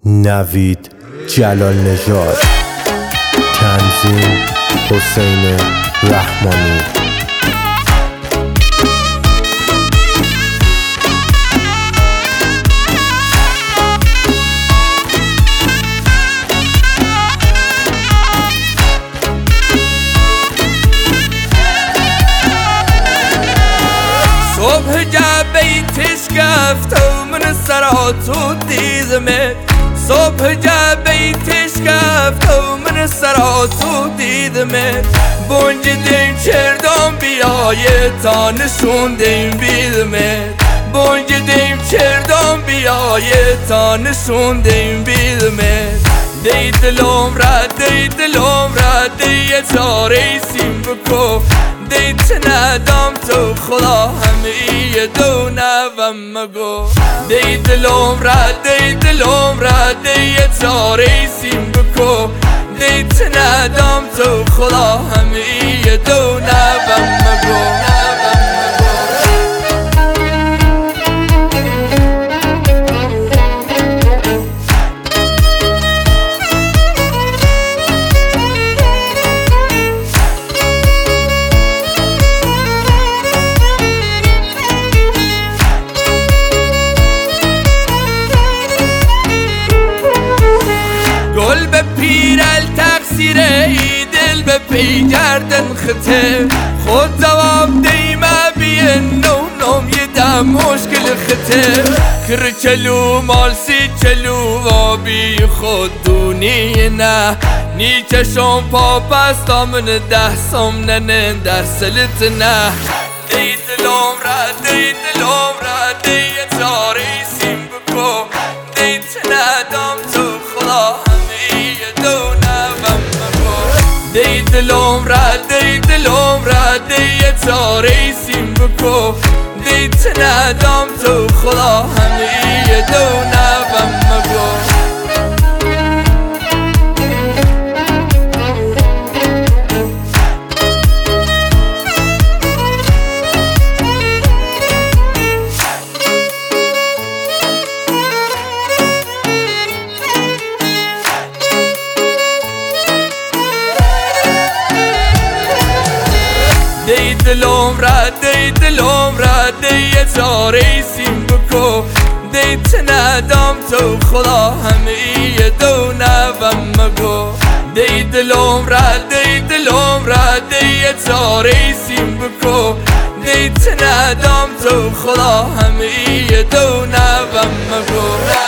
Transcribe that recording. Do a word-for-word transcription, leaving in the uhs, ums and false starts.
نوید جلال نژاد، تنظیم حسین رحمانی. صبح جبیتش گفت و من سراتو دیدمت صبح جبیتش گفت و من سراتو دیدمت بونج دیم چردم بیایه تا نشوندیم بیدمت بونج دیم چردم بیایه تا نشوندیم بیدمت دی دلم را دی دلم را دی چاره سیم بکو دی ندم تو خدا همه دو نوم مگو دی دلم را دی دلم را دی چاره سیم بکو دی ندم تو خدا همه دو نوم مگو گل به پیرل تقصیره ای دل به پی گردن خطه خود جواب دیمه بیه نو نوم یه دم مشکل خطه کر چلو مال سی چلو وابی خود دونی نه نی چشم پا پستا من ده سم ننه در سلت نه دی دلم را دی دلم را دی چاری سیم بکو دی ندم تو خدا دی دلم را دی دلم را دی چاره سیم بکو دی ندم تو خدا همه دو نوم مگو دی دلم را دی دلم را دی چاره سیم بکو دی ندم تو خدا همه دو نوم مگو دی دلم را دی دلم را دی چاره سیم بکو دی ندم تو خدا همه دو نوم مگو